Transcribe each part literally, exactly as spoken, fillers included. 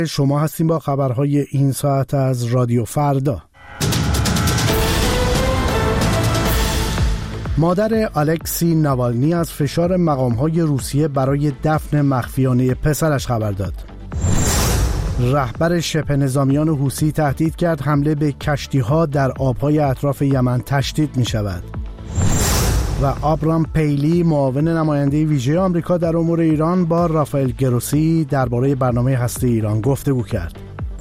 شما هستیم با خبرهای این ساعت از رادیو فردا. مادر الکسی ناوالنی از فشار مقام‌های روسیه برای دفن مخفیانه پسرش خبر داد. رهبر شبه نظامیان حوثی تهدید کرد حمله به کشتی‌ها در آب‌های اطراف یمن تشدید می‌شود. و آبرام پیلی معاون نماینده ویژه آمریکا در امور ایران با رافائل گروسی درباره برنامه هسته ایران گفتگو کرد.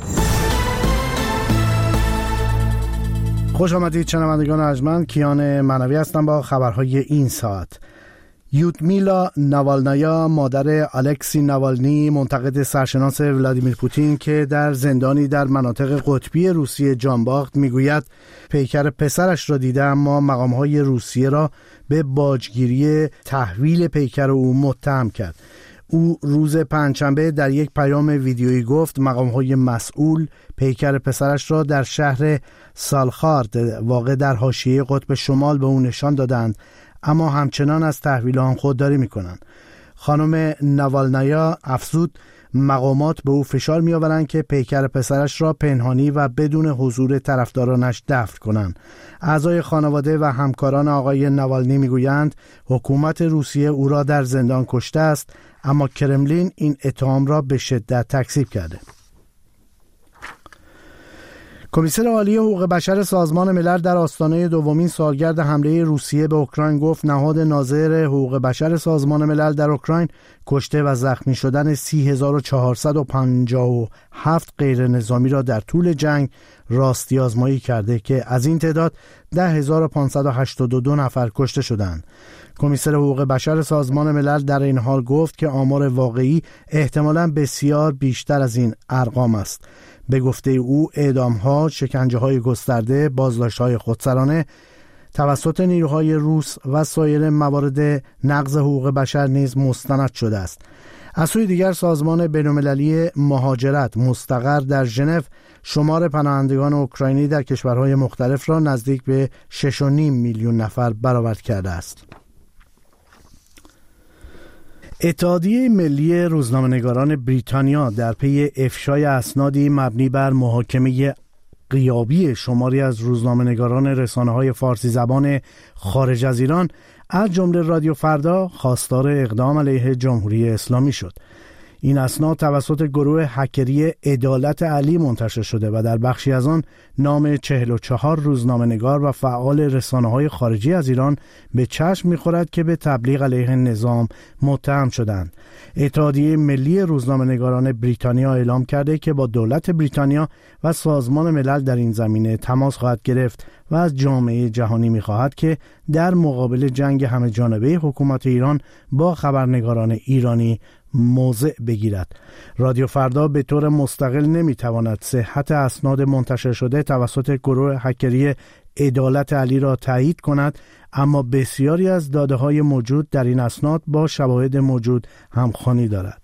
خوش آمدید شنوندگان ارجمند، کیان معنوی هستم با خبرهای این ساعت. یودمیلا ناوالنایا مادر الکسی ناوالنی منتقد سرشناس ولادیمیر پوتین که در زندانی در مناطق قطبی روسیه جان باخت میگوید پیکر پسرش را دیده اما مقام‌های روسیه را به باجگیری تحویل پیکر او متهم کرد. او روز پنجشنبه در یک پیام ویدیویی گفت مقام‌های مسئول پیکر پسرش را در شهر سالخارد واقع در حاشیه قطب شمال به او نشان دادند، اما همچنان از تحویل آن خودداری می‌کنند. خانم ناوالنایا افزود مقامات به او فشار می‌آورند که پیکر پسرش را پنهانی و بدون حضور طرفدارانش دفن کنند. اعضای خانواده و همکاران آقای ناوالنی می‌گویند حکومت روسیه او را در زندان کشته است، اما کرملین این اتهام را به شدت تکذیب کرده. کمیسر عالی حقوق بشر سازمان ملل در آستانه دومین سالگرد حمله روسیه به اوکراین گفت نهاد ناظر حقوق بشر سازمان ملل در اوکراین کشته و زخمی شدن سی هزار و چهارصد و پنجاه و هفت غیر نظامی را در طول جنگ راستی آزمایی کرده که از این تعداد ده هزار و پانصد و هشتاد و دو نفر کشته شدند. کمیسر حقوق بشر سازمان ملل در این حال گفت که آمار واقعی احتمالاً بسیار بیشتر از این ارقام است. به گفته او اعدام‌ها، شکنجه‌های گسترده، بازداشت‌های خودسرانه توسط نیروهای روس و سایر موارد نقض حقوق بشر نیز مستند شده است. از سوی دیگر سازمان بین‌المللی مهاجرت مستقر در ژنو شمار پناهندگان اوکراینی در کشورهای مختلف را نزدیک به شش و نیم میلیون نفر برآورد کرده است. اتحادیه ملی روزنامه‌نگاران بریتانیا در پی افشای اسنادی مبنی بر محاکمه غیابی شماری از روزنامه‌نگاران رسانه‌های فارسی زبان خارج از ایران از جمله رادیو فردا خواستار اقدام علیه جمهوری اسلامی شد. این اسناد توسط گروه هکری عدالت علی منتشر شده و در بخشی از آن نام چهل و چهار روزنامه‌نگار و فعال رسانه‌های خارجی از ایران به چشم می‌خورد که به تبلیغ علیه نظام متهم شدند. اتحادیه ملی روزنامه‌نگاران بریتانیا اعلام کرده که با دولت بریتانیا و سازمان ملل در این زمینه تماس خواهد گرفت و از جامعه جهانی می‌خواهد که در مقابل جنگ همه‌جانبه حکومت ایران با خبرنگاران ایرانی موضع بگیرد. رادیو فردا به طور مستقل نمیتواند صحت اسناد منتشر شده توسط گروه هکری عدالت علی را تایید کند، اما بسیاری از داده‌های موجود در این اسناد با شواهد موجود همخوانی دارد.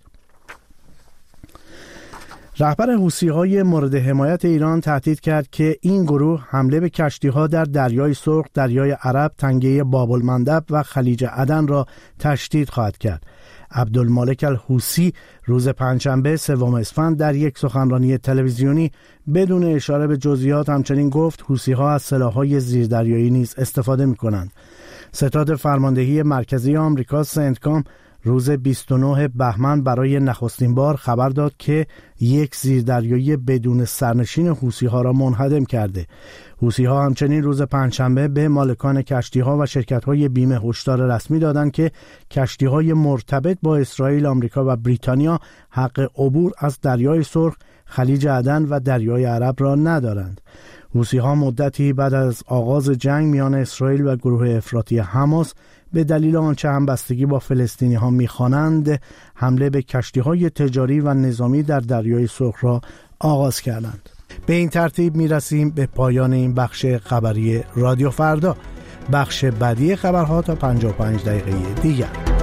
رهبر حوثی‌های مورد حمایت ایران تهدید کرد که این گروه حمله به کشتی‌ها در دریای سرخ، دریای عرب، تنگه باب‌المندب و خلیج عدن را تشدید خواهد کرد. عبدالمالک الحوثی روز پنجشنبه سوم اسفند در یک سخنرانی تلویزیونی بدون اشاره به جزئیات همچنین گفت حوثی‌ها از سلاح‌های زیردریایی نیز استفاده می‌کنند. ستاد فرماندهی مرکزی آمریکا سنتکام روز بیست و نه بهمن برای نخستین بار خبر داد که یک زیردریایی بدون سرنشین حوثی‌ها را منهدم کرده. حوثی‌ها همچنین روز پنجشنبه به مالکان کشتی‌ها و شرکت‌های بیمه هشدار رسمی دادند که کشتی‌های مرتبط با اسرائیل، آمریکا و بریتانیا حق عبور از دریای سرخ، خلیج عدن و دریای عرب را ندارند. حوثی‌ها مدتی بعد از آغاز جنگ میان اسرائیل و گروه افراطی حماس به دلیل آنچه همبستگی با فلسطینی‌ها می‌خوانند حمله به کشتی‌های تجاری و نظامی در دریای سرخ را آغاز کردند. به این ترتیب می‌رسیم به پایان این بخش خبری رادیو فردا. بخش بعدی خبرها تا پنجاه و پنج دقیقه دیگر.